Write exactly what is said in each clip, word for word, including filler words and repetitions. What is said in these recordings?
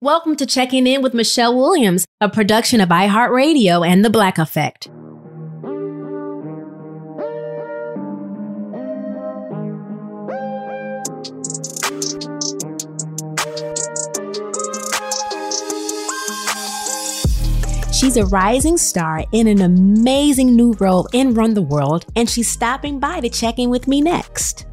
Welcome to Checking In with Michelle Williams, a production of iHeartRadio and The Black Effect. She's a rising star in an amazing new role in Run the World, and she's stopping by to check in with me next.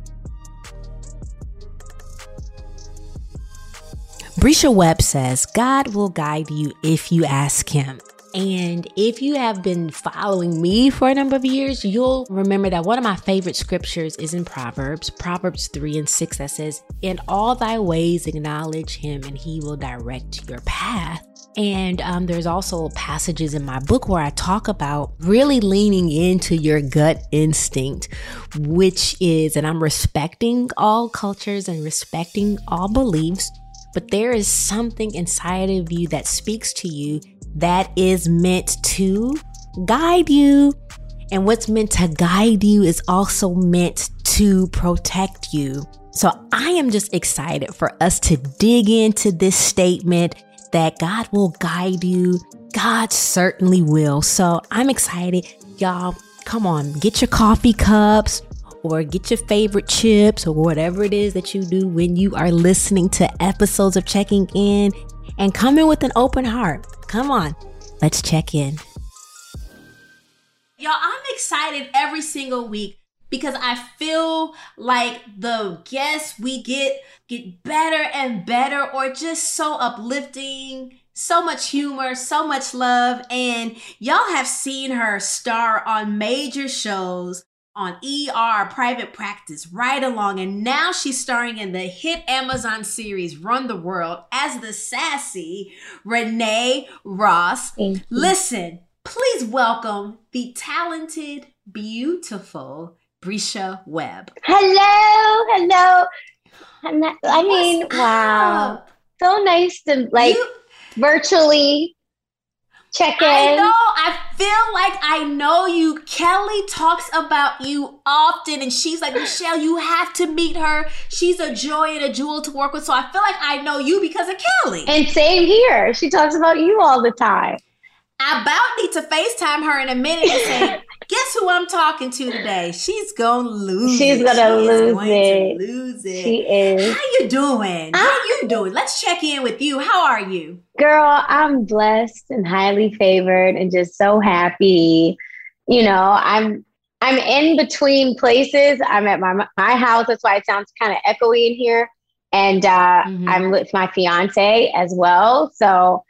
Bresha Webb says, God will guide you if you ask him. And if you have been following me for a number of years, you'll remember that one of my favorite scriptures is in Proverbs, Proverbs three and six, that says, in all thy ways acknowledge him and he will direct your path. And um, there's also passages in my book where I talk about really leaning into your gut instinct, which is, and I'm respecting all cultures and respecting all beliefs, but there is something inside of you that speaks to you that is meant to guide you. And what's meant to guide you is also meant to protect you. So I am just excited for us to dig into this statement that God will guide you. God certainly will. So I'm excited. Y'all, come on, get your coffee cups or get your favorite chips or whatever it is that you do when you are listening to episodes of Checking In, and come in with an open heart. Come on, let's check in. Y'all, I'm excited every single week because I feel like the guests we get get better and better, or just so uplifting, so much humor, so much love. And y'all have seen her star on major shows, on E R, Private Practice, Ride Along, and now she's starring in the hit Amazon series Run the World as the sassy Renee Ross. Listen, please welcome the talented, beautiful Bresha Webb. Hello, hello. I mean, What's wow. Up? So nice to like you- virtually check in. I know. I feel like I know you. Kelly talks about you often, and she's like, Michelle, you have to meet her. She's a joy and a jewel to work with. So I feel like I know you because of Kelly. And same here. She talks about you all the time. I about need to FaceTime her in a minute and say, guess who I'm talking to today? She's gonna lose She's it. gonna she lose going it. To lose it. She is. How you doing? How you doing? Let's check in with you. How are you? Girl, I'm blessed and highly favored and just so happy. You know, I'm I'm in between places. I'm at my my house. That's why it sounds kind of echoey in here. And uh, mm-hmm. I'm with my fiance as well. So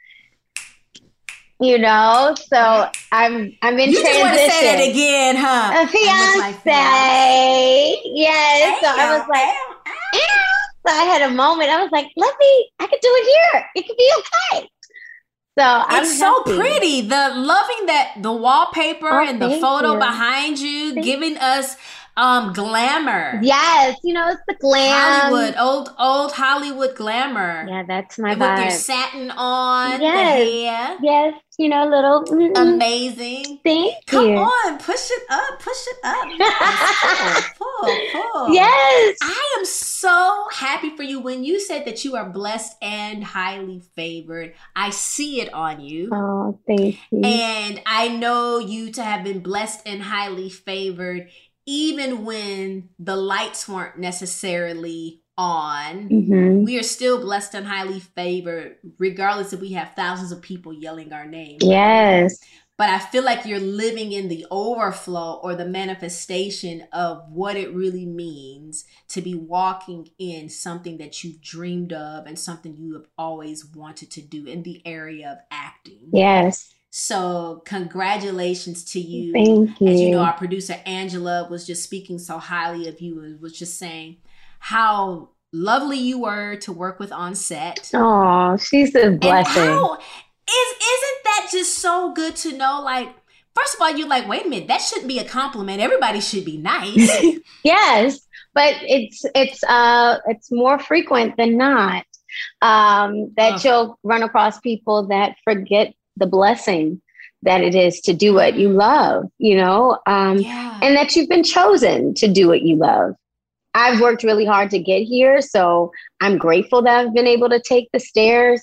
You know, so I'm I'm in you transition. You just want to say that again, huh? A fiance, fiance. Yes. So I was like, yeah. So I had a moment. I was like, let me. I could do it here. It could be okay. So I'm it's happy. So pretty. The loving that the wallpaper oh, and the photo you. behind you, thank giving us um glamour. Yes, you know, it's the glam. Hollywood, old old Hollywood glamour. Yeah, that's my and vibe. With your satin on, yes. the hair. Yes, you know, little mm-mm. amazing. Thank Come you. on, push it up, push it up. Yes. pull, pull, pull. Yes. I am so happy for you. When you said that you are blessed and highly favored, I see it on you. Oh, thank you. And I know you to have been blessed and highly favored even when the lights weren't necessarily on. Mm-hmm. We are still blessed and highly favored, regardless if we have thousands of people yelling our name. Yes. But I feel like you're living in the overflow or the manifestation of what it really means to be walking in something that you've dreamed of and something you have always wanted to do in the area of acting. Yes. So congratulations to you. Thank you. As you know, our producer Angela was just speaking so highly of you and was just saying how lovely you were to work with on set. Oh, she's a blessing. And how, is, isn't that just so good to know? Like, first of all, you're like, wait a minute, that shouldn't be a compliment. Everybody should be nice. Yes, but it's it's uh it's more frequent than not um, that oh. you'll run across people that forget the blessing that it is to do what you love, you know, um, yeah. and that you've been chosen to do what you love. I've worked really hard to get here, so I'm grateful that I've been able to take the stairs.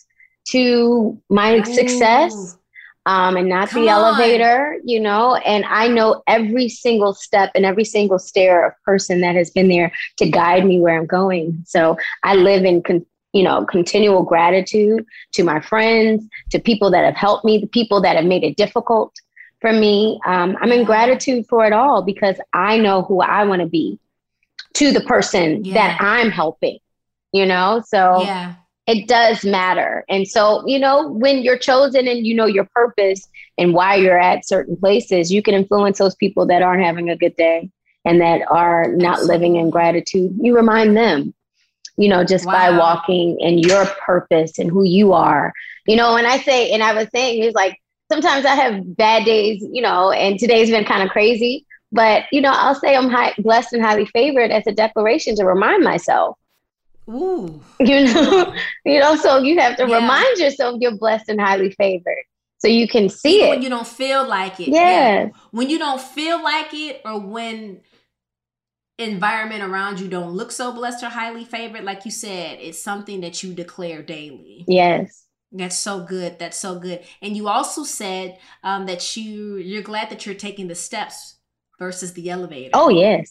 to my Ooh. success. Um, and not Come the elevator, on. you know, and I know every single step and every single stair of person that has been there to guide me where I'm going. So I live in, con- you know, continual gratitude to my friends, to people that have helped me, the people that have made it difficult for me. Um, I'm in gratitude for it all because I know who I want to be to the person yeah. that I'm helping, you know, so yeah. It does matter. And so, you know, when you're chosen and you know your purpose and why you're at certain places, you can influence those people that aren't having a good day and that are not Absolutely. living in gratitude. You remind them, you know, just wow. by walking in your purpose and who you are. You know, when I say, and I was saying, it's like, sometimes I have bad days, you know, and today's been kind of crazy. But, you know, I'll say I'm high, blessed and highly favored as a declaration to remind myself. Ooh. You know, you know, so you have to yeah. remind yourself you're blessed and highly favored so you can see Even it. when you don't feel like it. Yes. Yeah. When you don't feel like it or when environment around you don't look so blessed or highly favored, like you said, it's something that you declare daily. Yes. That's so good. That's so good. And you also said um, that you, you're glad that you're taking the steps versus the elevator. Oh, yes.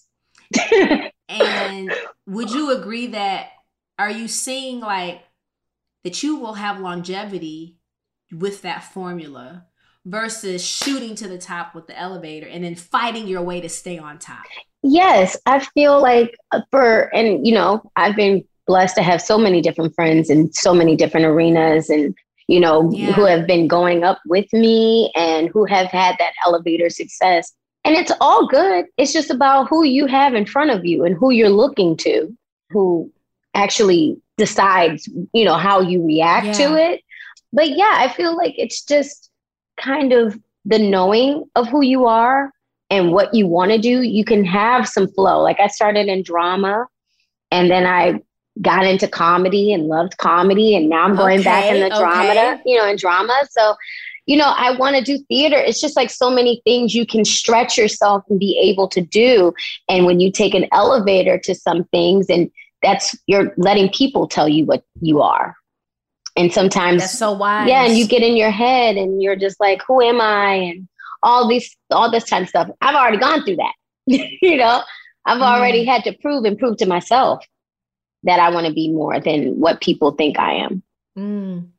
And would you agree that, are you seeing like that you will have longevity with that formula versus shooting to the top with the elevator and then fighting your way to stay on top? Yes, I feel like for, and you know, I've been blessed to have so many different friends in so many different arenas and, you know, yeah. who have been going up with me and who have had that elevator success. And it's all good. It's just about who you have in front of you and who you're looking to, who actually decides, you know, how you react yeah. to it. But yeah, I feel like it's just kind of the knowing of who you are and what you want to do. You can have some flow. Like I started in drama and then I got into comedy and loved comedy. And now I'm going okay, back in the drama, okay. you know, in drama. So, you know, I want to do theater. It's just like so many things you can stretch yourself and be able to do. And when you take an elevator to some things and that's, you're letting people tell you what you are. And sometimes that's so wise. Yeah. And you get in your head and you're just like, who am I? And all these, all this kind of stuff. I've already gone through that. You know, I've already mm. had to prove and prove to myself that I want to be more than what people think I am. Mm.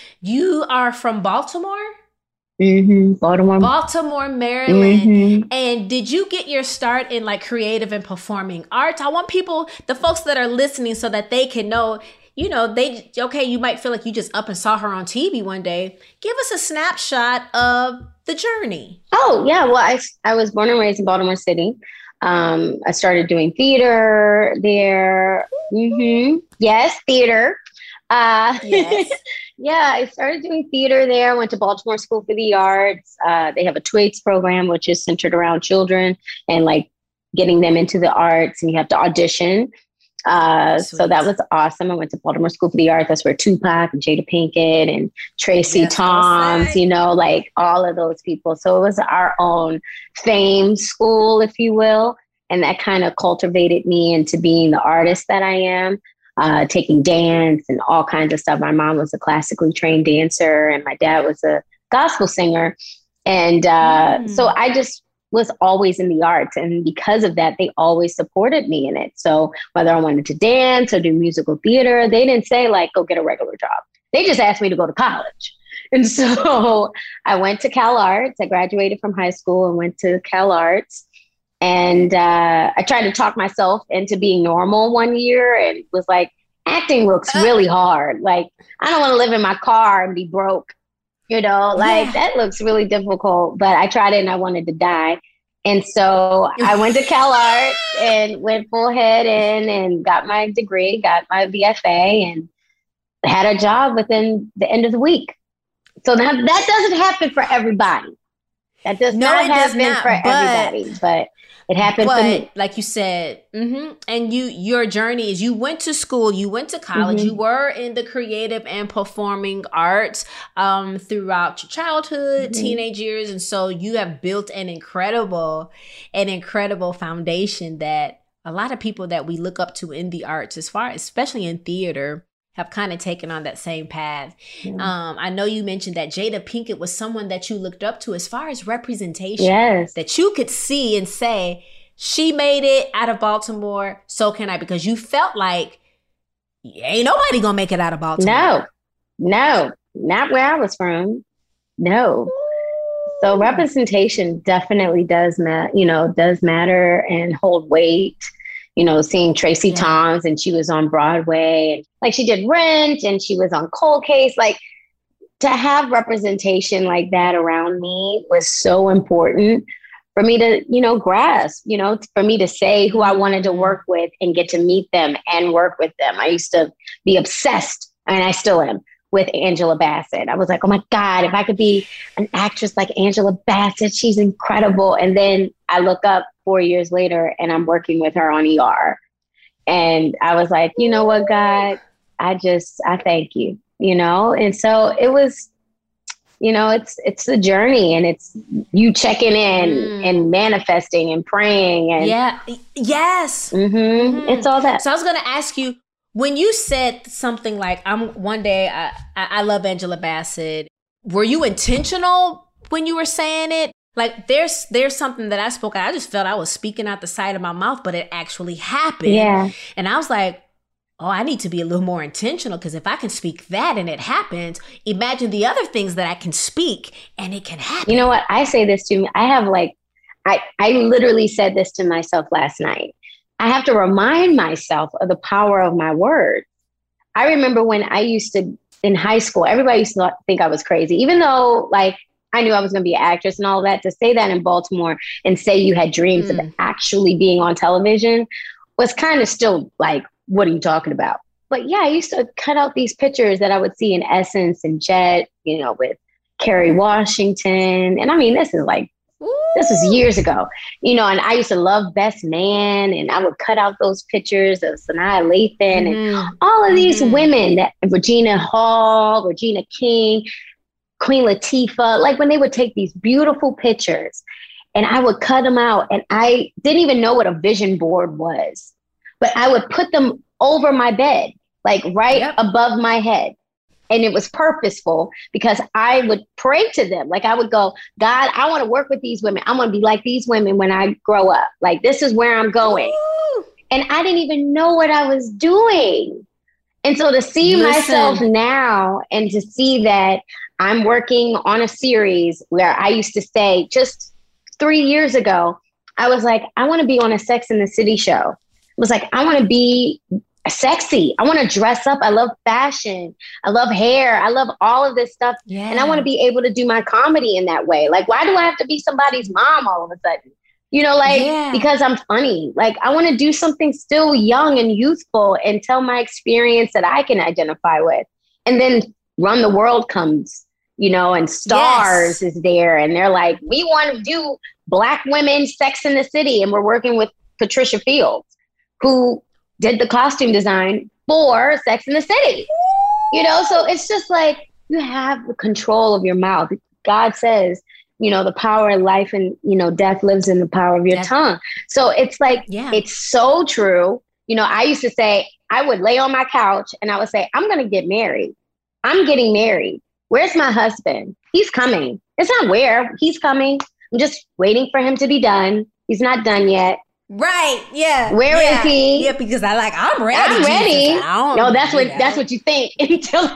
You are from Baltimore? Mm-hmm. Baltimore. Baltimore, Maryland. Mm-hmm. And did you get your start in like creative and performing arts? I want people, the folks that are listening, so that they can know, you know, they, okay, you might feel like you just up and saw her on T V one day. Give us a snapshot of the journey. Oh, yeah. Well, I, I was born and raised in Baltimore City. Um, I started doing theater there. Mm-hmm. Yes, theater. Uh, yes. Yeah, I started doing theater there. I went to Baltimore School for the Arts. Uh, they have a T W A I Ts program, which is centered around children and like getting them into the arts, and you have to audition. Uh, so that was awesome. I went to Baltimore School for the Arts. That's where Tupac and Jada Pinkett and Tracy yes, Toms, you know, like all of those people. So it was our own fame school, if you will. And that kind of cultivated me into being the artist that I am. Uh, taking dance and all kinds of stuff. My mom was a classically trained dancer and my dad was a gospel singer. And uh, mm. so I just was always in the arts. And because of that, they always supported me in it. So whether I wanted to dance or do musical theater, they didn't say like, go get a regular job. They just asked me to go to college. And so I went to Cal Arts. I graduated from high school and went to Cal Arts. And uh, I tried to talk myself into being normal one year and was like, acting looks really hard. Like, I don't want to live in my car and be broke. You know, like yeah. that looks really difficult. But I tried it and I wanted to die. And so I went to Cal Arts and went full head in and got my degree, got my B F A, and had a job within the end of the week. So that, that doesn't happen for everybody. That does no, not happen does not, for but, everybody. But it happened but, for me. Like you said, mm-hmm, and you, your journey is you went to school, you went to college, mm-hmm. you were in the creative and performing arts um, throughout your childhood, mm-hmm. teenage years. And so you have built an incredible, an incredible foundation that a lot of people that we look up to in the arts, as far, especially in theater, have kind of taken on that same path. Yeah. Um, I know you mentioned that Jada Pinkett was someone that you looked up to as far as representation. Yes. That you could see and say, she made it out of Baltimore, so can I. Because you felt like, ain't nobody gonna make it out of Baltimore. No, no, not where I was from. No. So representation definitely does matter, you know, does matter and hold weight. You know, seeing Tracy Yeah. Thoms, and she was on Broadway, like she did Rent, and she was on Cold Case. Like, to have representation like that around me was so important for me to, you know, grasp, you know, for me to say who I wanted to work with and get to meet them and work with them. I used to be obsessed, and I still am, with Angela Bassett. I was like, oh my God, if I could be an actress like Angela Bassett, she's incredible. And then I look up four years later and I'm working with her on E R. And I was like, you know what, God, I just, I thank you, you know? And so it was, you know, it's it's a journey, and it's you checking in mm. and manifesting and praying. And yeah, yes, mm-hmm, mm-hmm. It's all that. So I was going to ask you, when you said something like, "I'm one day I, I I love Angela Bassett," were you intentional when you were saying it? Like, there's there's something that I spoke. I just felt I was speaking out the side of my mouth, but it actually happened. Yeah, and I was like, oh, I need to be a little more intentional, because if I can speak that and it happens, imagine the other things that I can speak and it can happen. You know what? I say this to me. I have like, I, I literally said this to myself last night. I have to remind myself of the power of my words. I remember when I used to, in high school, everybody used to think I was crazy, even though like I knew I was going to be an actress and all that. To say that in Baltimore and say you had dreams mm. of actually being on television was kind of still like, what are you talking about? But yeah, I used to cut out these pictures that I would see in Essence and Jet, you know, with Kerry Washington. And I mean, this is like, Ooh. This is years ago, you know, and I used to love Best Man, and I would cut out those pictures of Sanaa Lathan mm-hmm. and all of these mm-hmm. women, that Regina Hall, Regina King, Queen Latifah, like when they would take these beautiful pictures and I would cut them out, and I didn't even know what a vision board was. But I would put them over my bed, like right yep. above my head. And it was purposeful, because I would pray to them. Like I would go, God, I want to work with these women. I want to be like these women when I grow up. Like, this is where I'm going. Ooh. And I didn't even know what I was doing. And so to see Listen. myself now, and to see that I'm working on a series where I used to say just three years ago, I was like, I want to be on a Sex and the City show. It was like, I want to be sexy. I want to dress up. I love fashion. I love hair. I love all of this stuff. Yeah. And I want to be able to do my comedy in that way. Like, why do I have to be somebody's mom all of a sudden? You know, like, yeah. because I'm funny. Like, I want to do something still young and youthful and tell my experience that I can identify with. And then Run the World comes, you know, and Stars yes. is there. And they're like, we want to do Black women Sex in the City. And we're working with Patricia Fields, who did the costume design for Sex in the City. You know, so it's just like, you have the control of your mouth. God says, you know, the power of life and, you know, death lives in the power of your death. tongue. So it's like, yeah. it's so true. You know, I used to say, I would lay on my couch and I would say, I'm going to get married. I'm getting married. Where's my husband? He's coming. It's not where. He's coming. I'm just waiting for him to be done. He's not done yet. Right. Yeah. Where yeah. is he? Yeah, because I like, I'm ready. I'm ready. No, that's what know. that's what you think until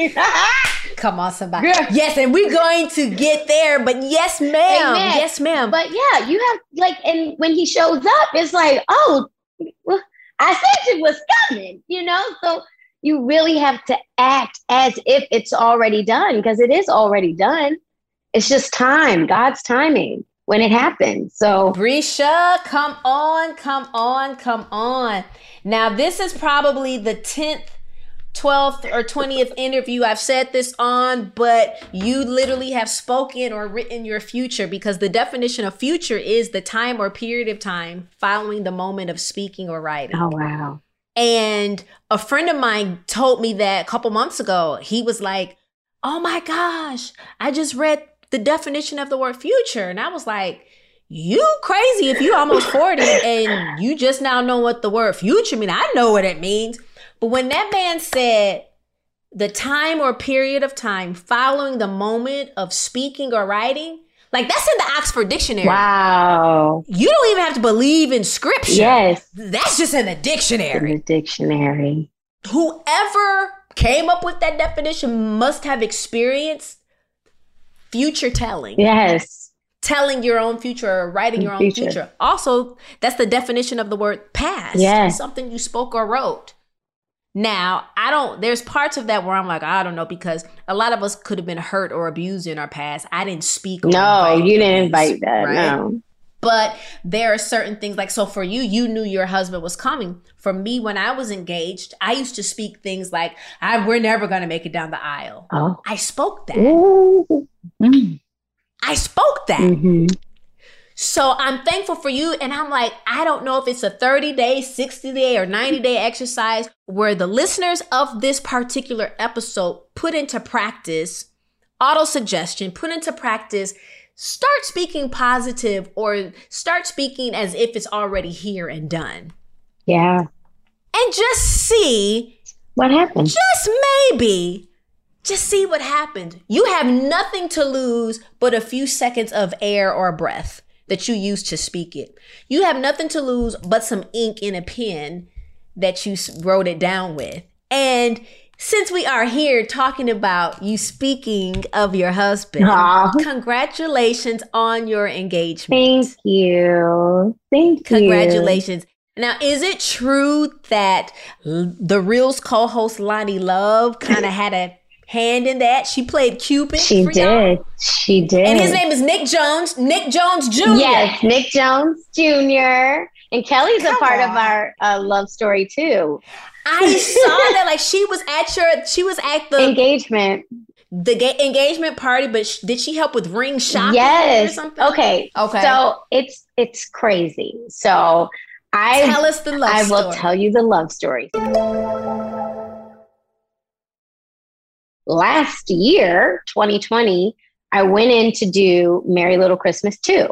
Come on, somebody. Yeah. Yes, and we're going to get there, but yes, ma'am. Amen. Yes, ma'am. But yeah, you have like, and when he shows up, it's like, oh, well, I said it was coming, you know? So you really have to act as if it's already done, because it is already done. It's just time, God's timing when it happens. So Bresha, come on, come on, come on. Now, this is probably the tenth, twelfth, or twentieth interview I've said this on, but you literally have spoken or written your future, because the definition of future is the time or period of time following the moment of speaking or writing. Oh, wow. And a friend of mine told me that a couple months ago. He was like, oh my gosh, I just read the definition of the word future. And I was like, you crazy if you almost forty and you just now know what the word future means. I know what it means. But when that man said the time or period of time following the moment of speaking or writing, like that's in the Oxford Dictionary. Wow. You don't even have to believe in scripture. Yes. That's just in the dictionary. In the dictionary. Whoever came up with that definition must have experienced future telling. Yes. Telling your own future or writing your own future. future. Also, that's the definition of the word past. Yes. Something you spoke or wrote. Now, I don't, there's parts of that where I'm like, I don't know, because a lot of us could have been hurt or abused in our past. I didn't speak. No, you didn't abuse, invite that. Right? No. But there are certain things like, so for you, you knew your husband was coming. For me, when I was engaged, I used to speak things like, I, we're never going to make it down the aisle. Oh. I spoke that. Mm-hmm. I spoke that. Mm-hmm. So I'm thankful for you. And I'm like, I don't know if it's a thirty day, sixty day, or ninety day exercise where the listeners of this particular episode put into practice auto-suggestion, put into practice, start speaking positive or start speaking as if it's already here and done. Yeah. And just see what happens. Just maybe. Just see what happens. You have nothing to lose but a few seconds of air or breath that you use to speak it. You have nothing to lose but some ink in a pen that you wrote it down with. And since we are here talking about you speaking of your husband, Aww. Congratulations on your engagement. Thank you. Thank you. Congratulations. Now, is it true that the Reels co-host Lonnie Love kind of had a hand in that? She played Cupid. She for did. Y'all? She did. And his name is Nick Jones. Nick Jones Junior Yes, Nick Jones Junior And Kelly's Come a part on. of our uh, love story too. I saw that. Like she was at your, she was at the engagement, the ga- engagement party. But sh- did she help with ring shopping? Yes. Or something? Okay. Okay. So it's it's crazy. So I tell us the love. I story. will tell you the love story. Last year, twenty twenty, I went in to do Merry Little Christmas two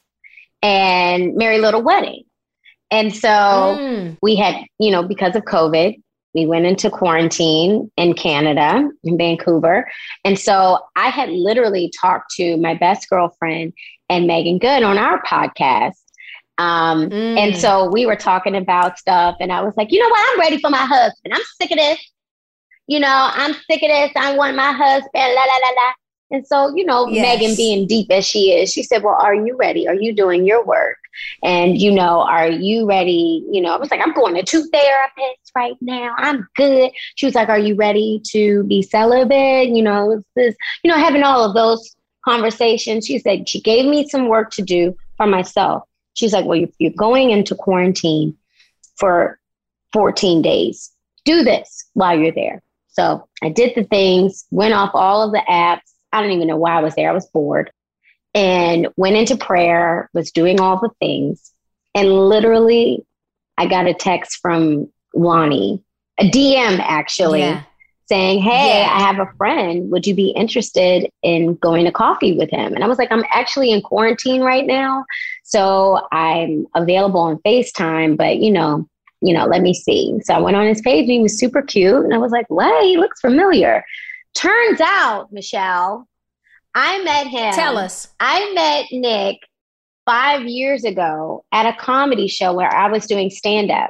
and Merry Little Wedding. And so mm. we had, you know, because of COVID, we went into quarantine in Canada, in Vancouver. And so I had literally talked to my best girlfriend and Megan Good on our podcast. Um, mm. And so we were talking about stuff and I was like, you know what? I'm ready for my husband. I'm sick of this. You know, I'm sick of this. I want my husband, la, la, la, la. And so, you know, yes. Megan being deep as she is, she said, well, are you ready? Are you doing your work? And, you know, are you ready? You know, I was like, I'm going to two therapists right now. I'm good. She was like, are you ready to be celibate? You know, it's this, you know, having all of those conversations. She said, she gave me some work to do for myself. She's like, well, you're going into quarantine for fourteen days. Do this while you're there. So I did the things, went off all of the apps. I don't even know why I was there. I was bored and went into prayer, was doing all the things. And literally I got a text from Lonnie, a D M actually, yeah. saying, hey, yeah. I have a friend. Would you be interested in going to coffee with him? And I was like, I'm actually in quarantine right now. So I'm available on FaceTime, but you know, you know, let me see. So I went on his page and he was super cute. And I was like, what? He looks familiar. Turns out, Michelle, I met him. Tell us. I met Nick five years ago at a comedy show where I was doing stand-up.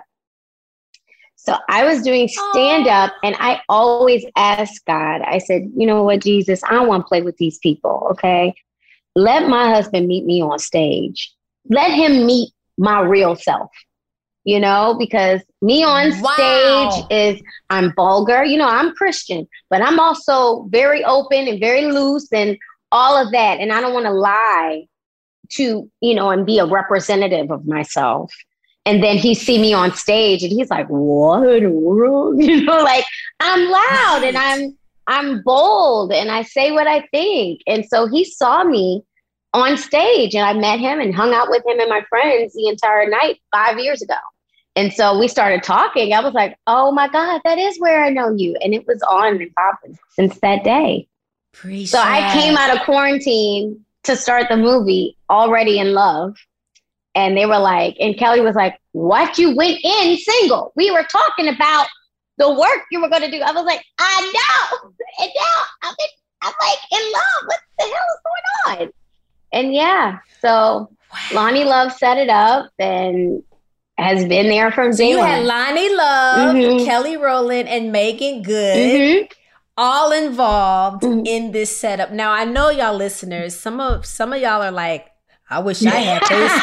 So I was doing stand-up Aww. And I always asked God, I said, you know what, Jesus, I don't want to play with these people, okay? Let my husband meet me on stage. Let him meet my real self. You know, because me on wow. stage is, I'm vulgar. You know, I'm Christian, but I'm also very open and very loose and all of that. And I don't want to lie to, you know, and be a representative of myself. And then he see me on stage and he's like, what in the world? You know, like I'm loud right. and I'm, I'm bold and I say what I think. And so he saw me on stage and I met him and hung out with him and my friends the entire night five years ago. And so we started talking. I was like, oh my God, that is where I know you. And it was on and popping since that day. Appreciate. So I came out of quarantine to start the movie already in love. And they were like, and Kelly was like, what? You went in single. We were talking about the work you were going to do. I was like, I know. And now I'm, in, I'm like in love. What the hell is going on? And yeah, so Loni Love set it up and has been there from so day you one. had Loni Love, mm-hmm. Kelly Rowland, and Meagan Good. Mm-hmm. all involved mm-hmm. in this setup. Now, I know y'all listeners, some of some of y'all are like, I wish I had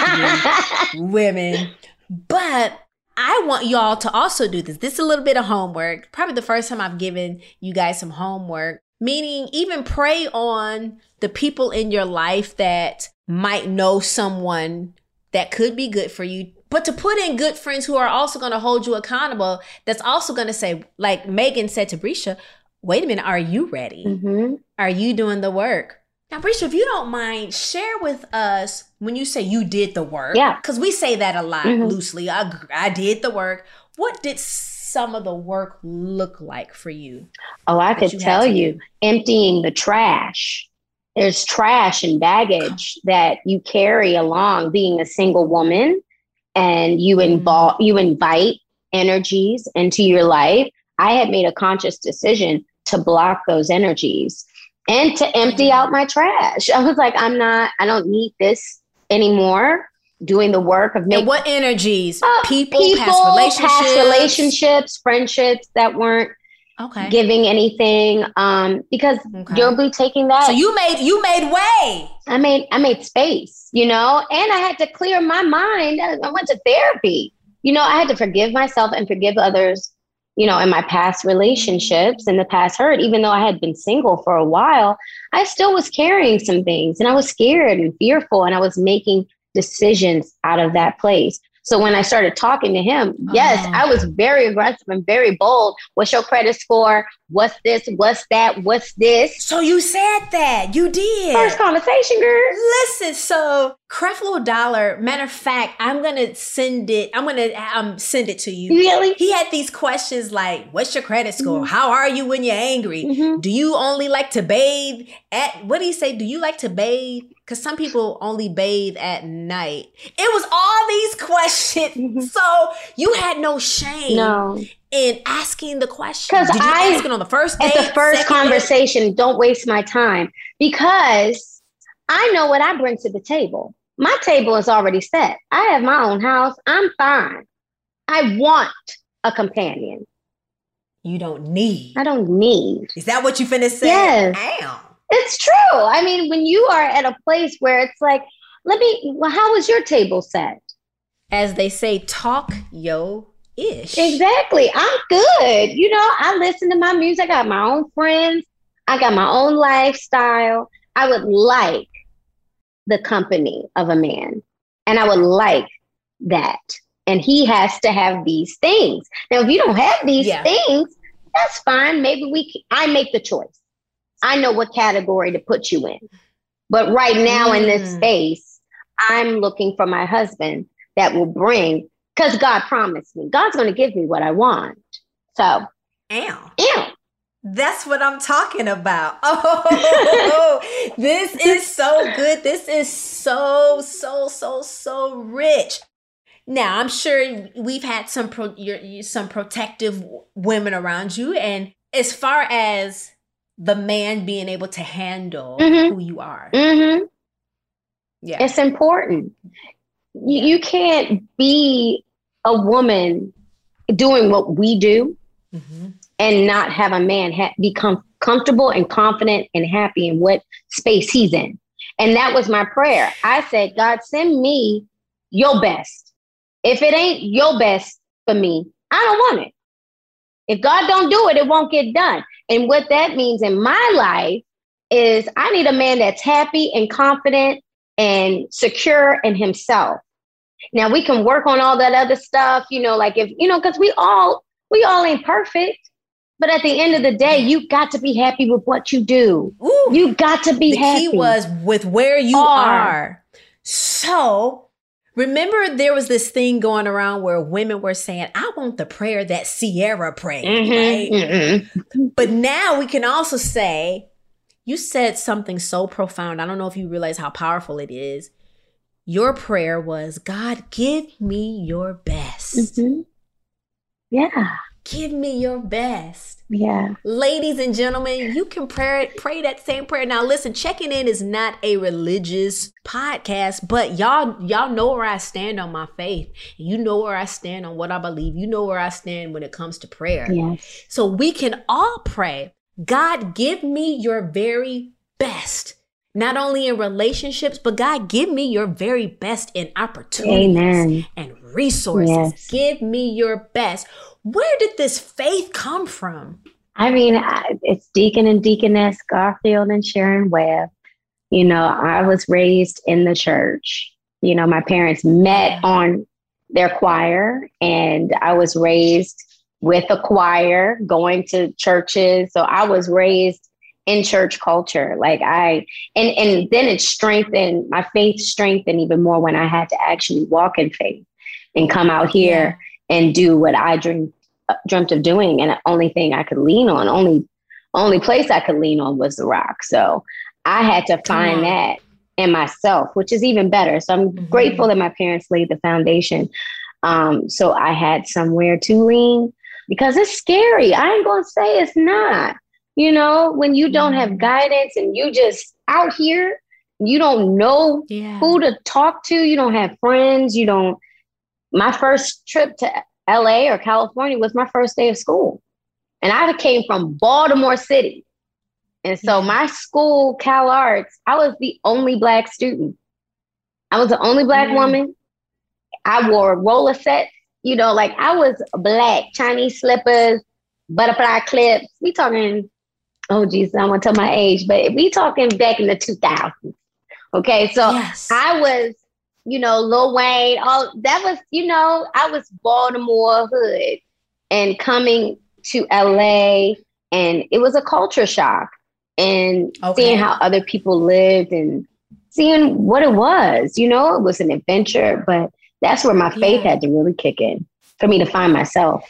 those three women. But I want y'all to also do this. This is a little bit of homework. Probably the first time I've given you guys some homework. Meaning even pray on the people in your life that might know someone that could be good for you. But to put in good friends who are also going to hold you accountable, that's also going to say, like Meagan said to Bresha, wait a minute, are you ready? Mm-hmm. Are you doing the work? Now, Bresha, if you don't mind, share with us when you say you did the work. Yeah. Because we say that a lot mm-hmm. loosely. I, I did the work. What did some of the work look like for you? Oh, I could tell you, emptying the trash. There's trash and baggage that you carry along being a single woman, and you involve, you invite energies into your life. I had made a conscious decision to block those energies and to empty mm-hmm. out my trash. I was like, I'm not, I don't need this anymore. Doing the work of making. And what energies? Uh, people, people, past relationships, past relationships, friendships that weren't okay. giving anything. Um, because okay. you'll be taking that. So you made you made way. I made I made space, you know, and I had to clear my mind. I went to therapy. You know, I had to forgive myself and forgive others, you know, in my past relationships and the past hurt. Even though I had been single for a while, I still was carrying some things, and I was scared and fearful, and I was making decisions out of that place. So when I started talking to him, yes, oh. I was very aggressive and very bold. What's your credit score? What's this? What's that? What's this? So you said that. You did. First conversation, girl. Listen, so Creflo Dollar, matter of fact, I'm going to send it. I'm going to um, send it to you. Really? He had these questions like, what's your credit score? Mm-hmm. How are you when you're angry? Mm-hmm. Do you only like to bathe at, what do you say? Do you like to bathe? Because some people only bathe at night. It was all these questions. Mm-hmm. So you had no shame no. in asking the question. Did you I, ask it on the first date? At the first conversation, date? Don't waste my time. Because I know what I bring to the table. My table is already set. I have my own house. I'm fine. I want a companion. You don't need. I don't need. Is that what you finna say? Yes. Damn. It's true. I mean, when you are at a place where it's like, let me, well, how was your table set? As they say, talk yo ish. Exactly. I'm good. You know, I listen to my music. I got my own friends. I got my own lifestyle. I would like the company of a man. And I would like that. And he has to have these things. Now, if you don't have these yeah. things, that's fine. Maybe we, can, I make the choice. I know what category to put you in. But right now mm. in this space, I'm looking for my husband that will bring, because God promised me. God's going to give me what I want. So. Ow. Ew. That's what I'm talking about. Oh, this is so good. This is so, so, so, so rich. Now, I'm sure we've had some pro, your, some protective women around you. And as far as the man being able to handle mm-hmm. who you are. Mm-hmm. Yeah. It's important. You, you can't be a woman doing what we do mm-hmm. and not have a man ha- become comfortable and confident and happy in what space he's in. And that was my prayer. I said, God, send me your best. If it ain't your best for me, I don't want it. If God don't do it, it won't get done. And what that means in my life is I need a man that's happy and confident and secure in himself. Now we can work on all that other stuff, you know, like if, you know, because we all, we all ain't perfect. But at the end of the day, you got to be happy with what you do. Ooh, you got to be the happy. The key was with where you are. are. So remember, there was this thing going around where women were saying, I want the prayer that Sierra prayed, mm-hmm, right? Mm-hmm. But now we can also say, you said something so profound. I don't know if you realize how powerful it is. Your prayer was, God, give me your best. Mm-hmm. Yeah. Give me your best. Yeah. Ladies and gentlemen, you can pray, pray that same prayer. Now listen, checking in is not a religious podcast, but y'all, y'all know where I stand on my faith. You know where I stand on what I believe. You know where I stand when it comes to prayer. Yes. So we can all pray, God, give me your very best. Not only in relationships, but God, give me your very best in opportunities Amen. and resources. Yes. Give me your best. Where did this faith come from? I mean, I, it's Deacon and Deaconess Garfield and Sharon Webb. You know, I was raised in the church. You know, my parents met on their choir, and I was raised with a choir, going to churches. So I was raised in church culture. Like I, and, and then it strengthened, my faith strengthened even more when I had to actually walk in faith and come out here yeah. and do what I dreamed, uh, dreamt of doing. And the only thing I could lean on, only, only place I could lean on was the rock. So I had to find that in myself, which is even better. So I'm mm-hmm. grateful that my parents laid the foundation. Um, so I had somewhere to lean, because it's scary. I ain't going to say it's not. You know, when you don't have guidance and you just out here, you don't know yeah. who to talk to. You don't have friends. You don't. My first trip to L A or California was my first day of school. And I came from Baltimore City. And so yeah. my school, Cal Arts, I was the only Black student. I was the only Black mm. woman. I wore roller sets, you know, like I was Black, Chinese slippers, butterfly clips. We talking... Oh, geez, I want to tell my age, but we talking back in the two thousands. Okay, so yes. I was, you know, Lil Wayne. Oh, that was, you know, I was Baltimore hood and coming to L A, and it was a culture shock. And okay. seeing how other people lived and seeing what it was, you know, it was an adventure, but that's where my faith yeah. had to really kick in for me to find myself.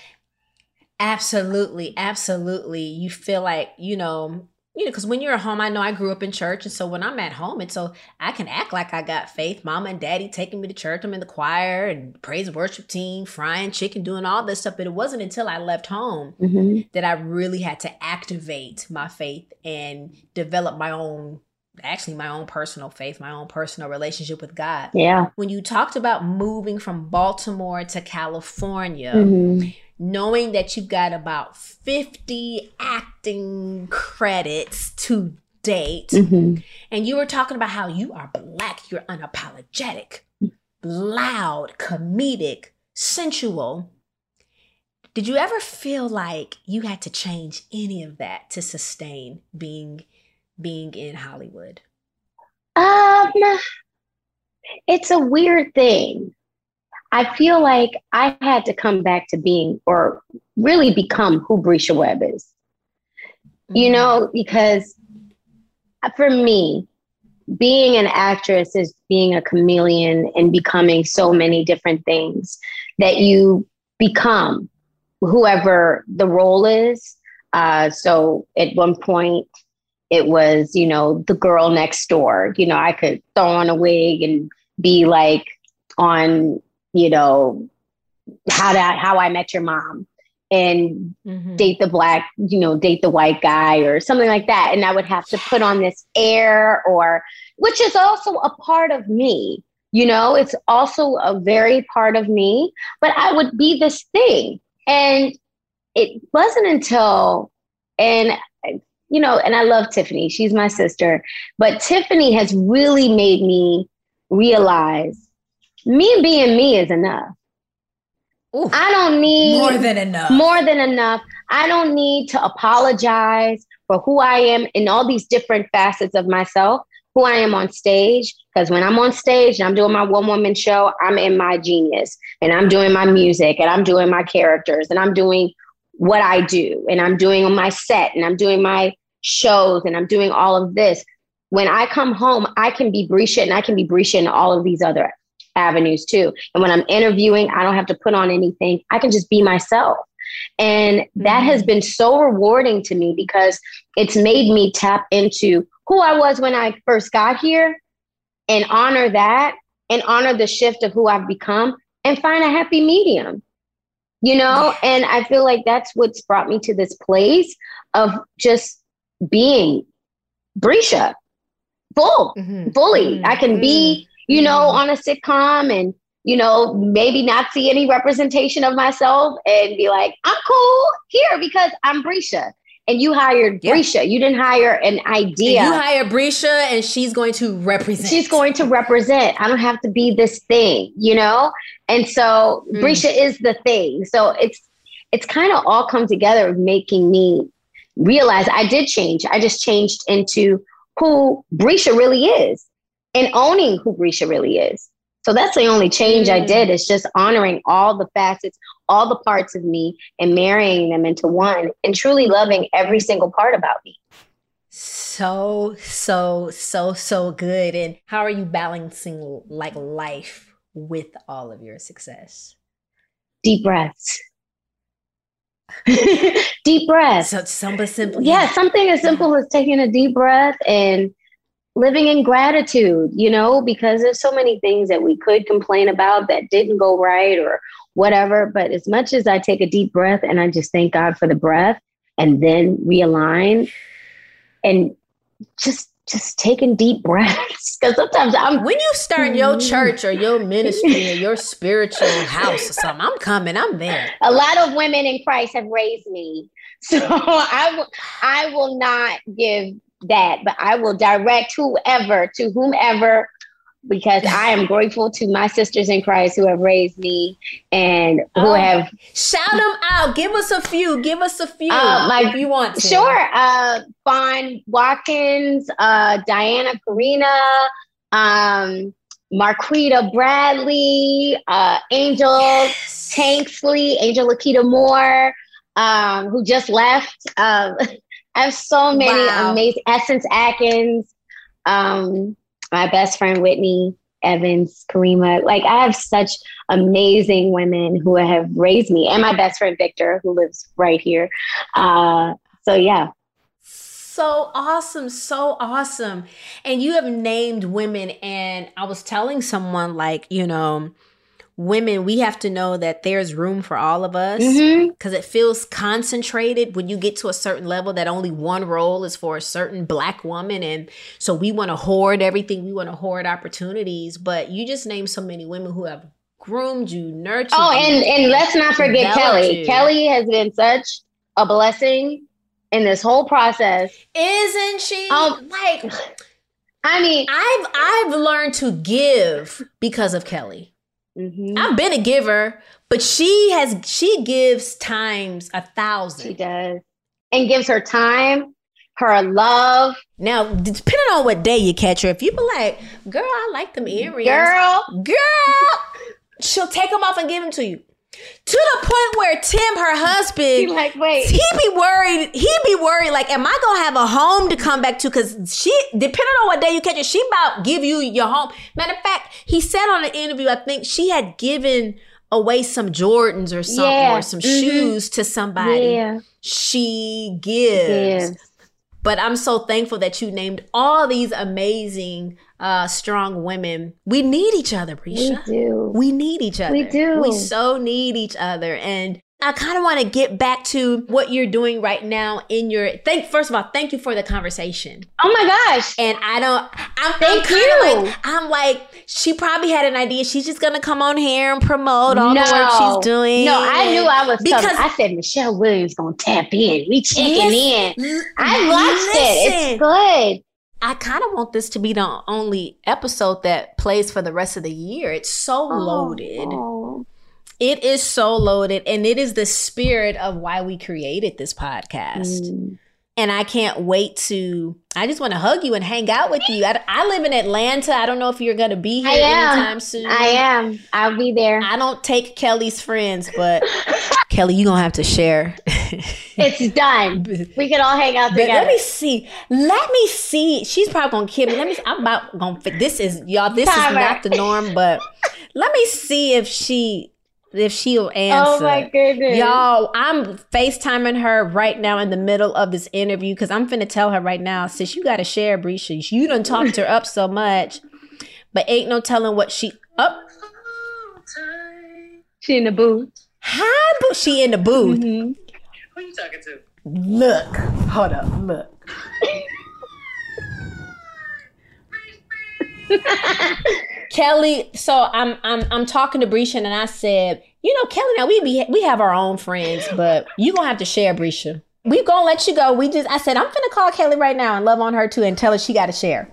Absolutely. Absolutely. You feel like, you know, you know, because when you're at home, I know I grew up in church. And so when I'm at home, and so I can act like I got faith. Mama and daddy taking me to church. I'm in the choir and praise and worship team, frying chicken, doing all this stuff. But it wasn't until I left home mm-hmm. that I really had to activate my faith and develop my own, actually my own personal faith, my own personal relationship with God. Yeah. When you talked about moving from Baltimore to California, mm-hmm. knowing that you've got about fifty acting credits to date, mm-hmm. and you were talking about how you are Black, you're unapologetic, loud, comedic, sensual. Did you ever feel like you had to change any of that to sustain being being in Hollywood? Um, it's a weird thing. I feel like I had to come back to being, or really become who Bresha Webb is, mm-hmm. you know, because for me, being an actress is being a chameleon and becoming so many different things that you become whoever the role is. Uh, so at one point it was, you know, the girl next door, you know, I could throw on a wig and be like on, you know, how that, how I met your mom, and mm-hmm. date the Black, you know, date the white guy or something like that. And I would have to put on this air, or, which is also a part of me, you know, it's also a very part of me, but I would be this thing. And it wasn't until, and, you know, and I love Tiffany, she's my sister, but Tiffany has really made me realize me being me is enough. Ooh, I don't need more than enough. More than enough. I don't need to apologize for who I am in all these different facets of myself, who I am on stage. Because when I'm on stage and I'm doing my one woman show, I'm in my genius, and I'm doing my music, and I'm doing my characters, and I'm doing what I do, and I'm doing on my set, and I'm doing my shows, and I'm doing all of this. When I come home, I can be Bresha, and I can be Bresha in all of these other avenues too. And when I'm interviewing, I don't have to put on anything. I can just be myself. And that mm-hmm. has been so rewarding to me, because it's made me tap into who I was when I first got here, and honor that, and honor the shift of who I've become, and find a happy medium. you know, and I feel like that's what's brought me to this place of just being Brescia, full, mm-hmm. fully. Mm-hmm. I can be, you know, mm-hmm. on a sitcom and, you know, maybe not see any representation of myself and be like, I'm cool here because I'm Brescia. And you hired yeah. Brescia. You didn't hire an idea. And you hire Brescia and she's going to represent. She's going to represent. I don't have to be this thing, you know? And so mm. Brescia is the thing. So it's it's kind of all come together, making me realize I did change. I just changed into who Brescia really is and owning who Brescia really is. So that's the only change mm. I did, is just honoring all the facets, all the parts of me and marrying them into one and truly loving every single part about me. So, so, so, so good. And how are you balancing like life with all of your success? Deep breaths. Deep breaths. So something simple. Yeah, yeah, something as simple as taking a deep breath and living in gratitude, you know, because there's so many things that we could complain about that didn't go right or whatever. But as much as I take a deep breath and I just thank God for the breath and then realign and just just taking deep breaths. Because sometimes I'm when you start your church or your ministry or your spiritual house or something, I'm coming, I'm there. A lot of women in Christ have raised me. So I will I will not give that, but I will direct whoever to whomever, because I am grateful to my sisters in Christ who have raised me and who oh, have shout them out. Give us a few. Give us a few uh, my, if you want to. Sure. Uh, Fawn Watkins, uh, Diana Karina, um, Marquita Bradley, uh, Angel yes. Tanksley, Angel Lakita Moore, um, who just left. Um, I have so many wow. amazing Essence Atkins, um, my best friend Whitney Evans, Karima. Like I have such amazing women who have raised me, and my best friend Victor, who lives right here. Uh, so yeah. So awesome. So awesome. And you have named women, and I was telling someone like, you know, women, we have to know that there's room for all of us because mm-hmm. it feels concentrated when you get to a certain level that only one role is for a certain Black woman. And so we want to hoard everything. We want to hoard opportunities. But you just named so many women who have groomed you, nurtured oh, you. Oh, and, and let's not forget Kelly. You. Kelly has been such a blessing in this whole process. Isn't she? Um, like, I mean, I've I've learned to give because of Kelly. Mm-hmm. I've been a giver, but she has, she gives times a thousand. She does. And gives her time, her love. Now, depending on what day you catch her, if you be like, girl, I like them earrings. Girl. Girl. She'll take them off and give them to you. To the point where Tim, her husband, he like, wait. he be worried. He be worried. Like, am I gonna have a home to come back to? Because she, depending on what day you catch her, she about give you your home. Matter of fact, he said on an interview, I think she had given away some Jordans or something yeah. or some mm-hmm. shoes to somebody. Yeah. She gives. gives. But I'm so thankful that you named all these amazing, uh, strong women. We need each other, Brescia. We do. We need each other. We do. We so need each other. And I kind of want to get back to what you're doing right now in your, thank, first of all, thank you for the conversation. Oh my gosh. And I don't, I'm, thank I'm you. Like, I'm like, she probably had an idea. She's just going to come on here and promote all no. the work she's doing. No, I knew I was because coming. I said, Michelle Williams going to tap in. We checking in. I watched listen. it. It's good. I kind of want this to be the only episode that plays for the rest of the year. It's so oh, loaded. Oh. It is so loaded, and it is the spirit of why we created this podcast. Mm. And I can't wait to, I just want to hug you and hang out with you. I, I live in Atlanta. I don't know if you're going to be here anytime soon. I am. I'll be there. I don't take Kelly's friends, but Kelly, you're going to have to share. It's done. We can all hang out together. Let me see. Let me see. She's probably going to kill me. Let me see. I'm about going to, this is, y'all, this Timer. is not the norm, but let me see if she... If she'll answer. Oh my goodness. Y'all, I'm FaceTiming her right now in the middle of this interview because I'm finna tell her right now, sis, you gotta share, Brescia. You done talked her up so much, but ain't no telling what she up. She in the booth. Hi, boo. She in the booth. Mm-hmm. Who are you talking to? Look. Hold up. Look. Kelly, so I'm I'm I'm talking to Brescia and I said, you know, Kelly, now we be we have our own friends, but you gonna have to share Brescia. We gonna let you go. We just I said I'm gonna call Kelly right now and love on her too and tell her she got to share.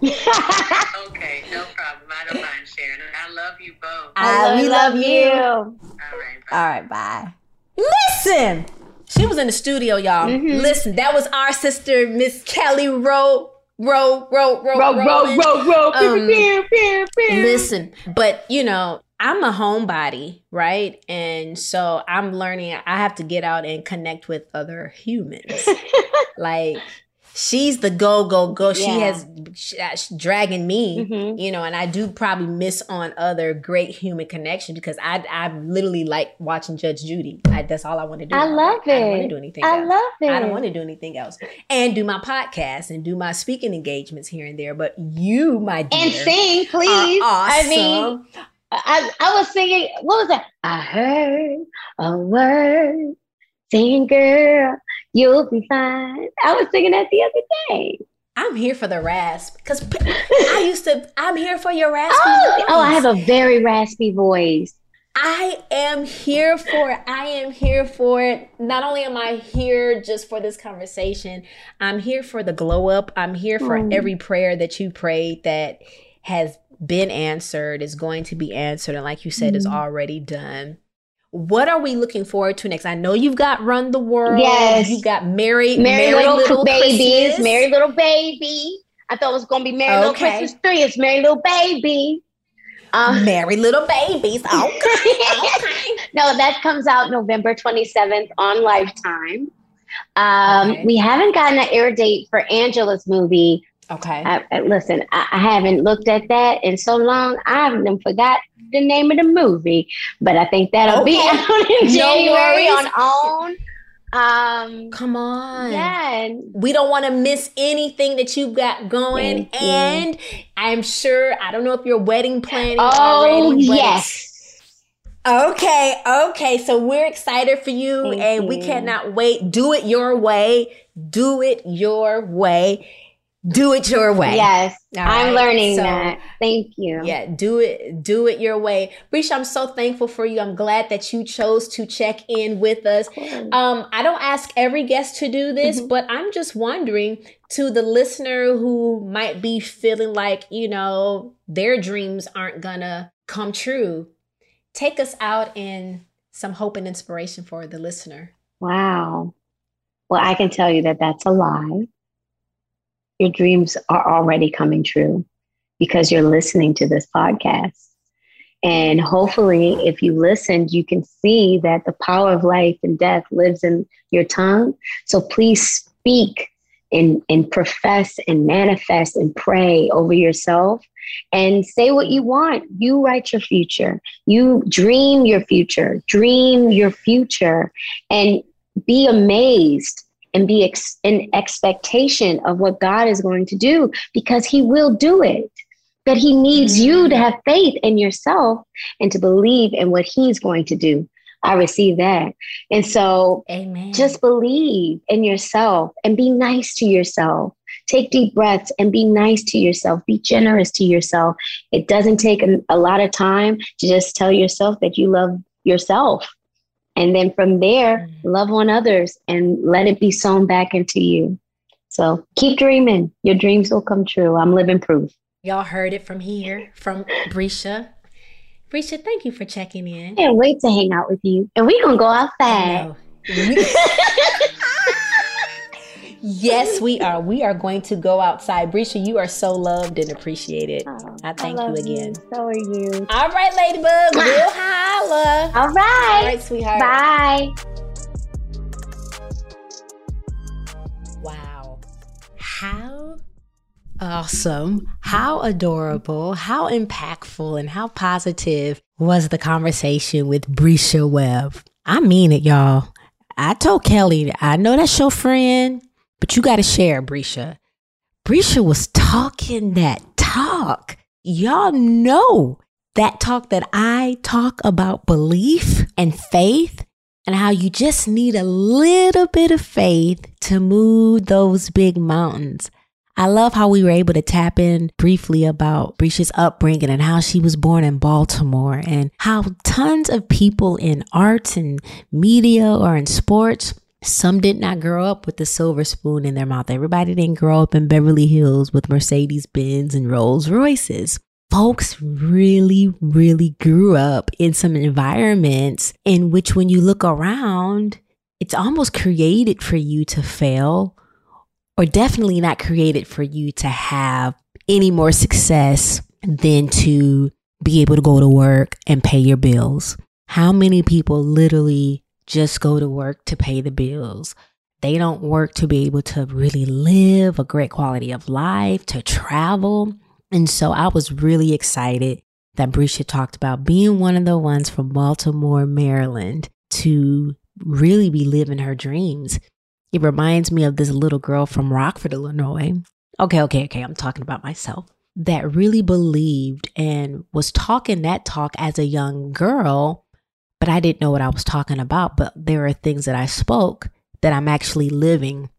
Okay, no problem. I don't mind sharing. I love you both. I, we love, love you. All right. Bye. All right. Bye. Listen, she was in the studio, y'all. Mm-hmm. Listen, that was our sister, Miss Kelly Rowe. Row, row, row, row, row, row, row. Um, pew, pew, pew. Listen, but you know, I'm a homebody, right? And so I'm learning. I have to get out and connect with other humans. Like she's the go, go, go. Yeah. She has she, she's dragging me, mm-hmm. you know, and I do probably miss on other great human connection because I I literally like watching Judge Judy. I, that's all I want to do. I love it. I don't want to do anything I else. love it. I don't want to do anything else. And do my podcast and do my speaking engagements here and there. But you, my dear. And sing, please. Awesome. I mean, I, I was singing, what was that? I heard a word. Sing, girl, you'll be fine. I was singing that the other day. I'm here for the rasp because I used to. I'm here for your raspy oh, voice. Oh, I have a very raspy voice. I am here for it. I am here for it. Not only am I here just for this conversation, I'm here for the glow up. I'm here for mm. every prayer that you prayed that has been answered, is going to be answered, and like you said, mm. is already done. What are we looking forward to next? I know you've got Run the World. Yes. You've got Merry, Merry, Merry Little, Little Babies. Christmas. Merry Little Baby. I thought it was going to be Merry okay. Little Christmas three. It's Merry Little Baby. Um, Merry Little Babies. Okay. okay. No, that comes out November twenty-seventh on Lifetime. Um, okay. We haven't gotten an air date for Angela's movie. Okay. I, I, listen, I, I haven't looked at that in so long. I haven't forgot the name of the movie, but I think that'll okay. be out in January no on OWN. Um, Come on. Yeah. And we don't want to miss anything that you've got going. And I'm sure, I don't know if you're wedding planning oh, already. Oh, yes. Okay. Okay. So we're excited for you Thank and you. we cannot wait. Do it your way. Do it your way. Do it your way. Yes, All I'm right? learning so, that. Thank you. Yeah, do it. Do it your way. Brescia, I'm so thankful for you. I'm glad that you chose to check in with us. Um, I don't ask every guest to do this, mm-hmm. but I'm just wondering to the listener who might be feeling like, you know, their dreams aren't gonna come true. Take us out in some hope and inspiration for the listener. Wow. Well, I can tell you that that's a lie. Your dreams are already coming true because you're listening to this podcast. And hopefully, if you listened, you can see that the power of life and death lives in your tongue. So please speak and, and profess and manifest and pray over yourself and say what you want. You write your future. You dream your future. Dream your future and be amazed. And be ex- in expectation of what God is going to do because he will do it. But he needs mm-hmm. you to have faith in yourself and to believe in what he's going to do. I receive that. And so Amen. Just believe in yourself and be nice to yourself. Take deep breaths and be nice to yourself. Be generous to yourself. It doesn't take a, a lot of time to just tell yourself that you love yourself. And then from there, love on others and let it be sown back into you. So keep dreaming. Your dreams will come true. I'm living proof. Y'all heard it from here, from Brescia. Brescia, thank you for checking in. Can't wait to hang out with you. And we're going to go outside. Yes, we are. We are going to go outside. Brescia, you are so loved and appreciated. Oh, I thank I you again. You. So are you. All right, Ladybug. We'll holla. All right. All right, sweetheart. Bye. Wow. How awesome. How adorable. How impactful and how positive was the conversation with Brescia Webb. I mean it, y'all. I told Kelly, I know that's your friend, but you got to share, Brescia. Brescia was talking that talk. Y'all know that talk that I talk about belief and faith and how you just need a little bit of faith to move those big mountains. I love how we were able to tap in briefly about Brescia's upbringing and how she was born in Baltimore, and how tons of people in arts and media or in sports, some did not grow up with the silver spoon in their mouth. Everybody didn't grow up in Beverly Hills with Mercedes-Benz and Rolls Royces. Folks really, really grew up in some environments in which, when you look around, it's almost created for you to fail, or definitely not created for you to have any more success than to be able to go to work and pay your bills. How many people literally just go to work to pay the bills? They don't work to be able to really live a great quality of life, to travel. And so I was really excited that Brescia talked about being one of the ones from Baltimore, Maryland, to really be living her dreams. It reminds me of this little girl from Rockford, Illinois. Okay, okay, okay. I'm talking about myself. That really believed and was talking that talk as a young girl, but I didn't know what I was talking about. But there are things that I spoke that I'm actually living.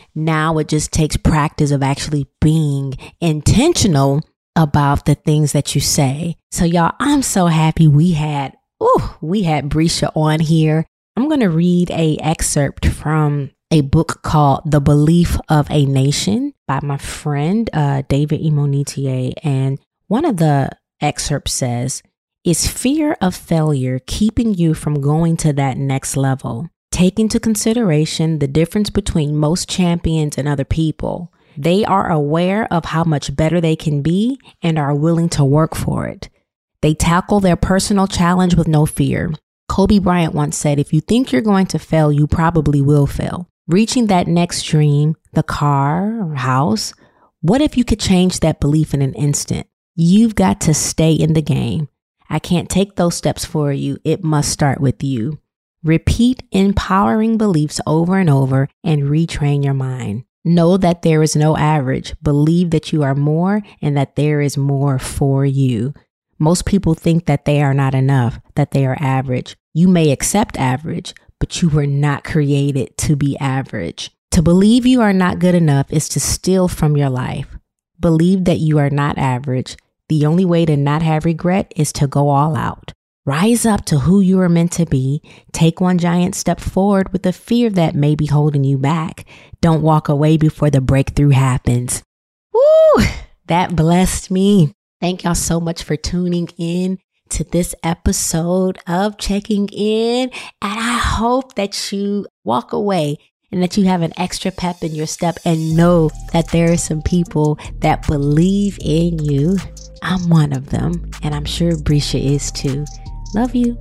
Now it just takes practice of actually being intentional about the things that you say. So y'all, I'm so happy we had, ooh, we had Brescia on here. I'm going to read a excerpt from a book called The Belief of a Nation by my friend, uh, David Imonitier. And one of the excerpts says, "Is fear of failure keeping you from going to that next level? Take into consideration the difference between most champions and other people. They are aware of how much better they can be and are willing to work for it. They tackle their personal challenge with no fear. Kobe Bryant once said, if you think you're going to fail, you probably will fail. Reaching that next dream, the car or house, what if you could change that belief in an instant? You've got to stay in the game. I can't take those steps for you. It must start with you. Repeat empowering beliefs over and over and retrain your mind. Know that there is no average. Believe that you are more and that there is more for you. Most people think that they are not enough, that they are average. You may accept average, but you were not created to be average. To believe you are not good enough is to steal from your life. Believe that you are not average. The only way to not have regret is to go all out. Rise up to who you are meant to be. Take one giant step forward with the fear that may be holding you back. Don't walk away before the breakthrough happens." Woo! That blessed me. Thank y'all so much for tuning in to this episode of Checking In. And I hope that you walk away and that you have an extra pep in your step and know that there are some people that believe in you. I'm one of them, and I'm sure Brescia is too. Love you.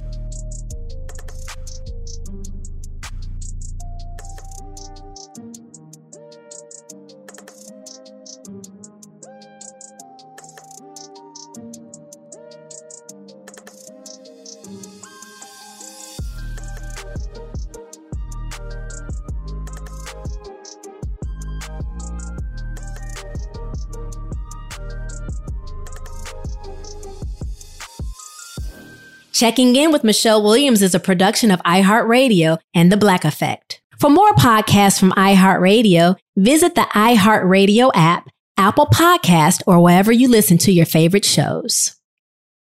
Checking In with Michelle Williams is a production of iHeartRadio and The Black Effect. For more podcasts from iHeartRadio, visit the iHeartRadio app, Apple Podcast, or wherever you listen to your favorite shows.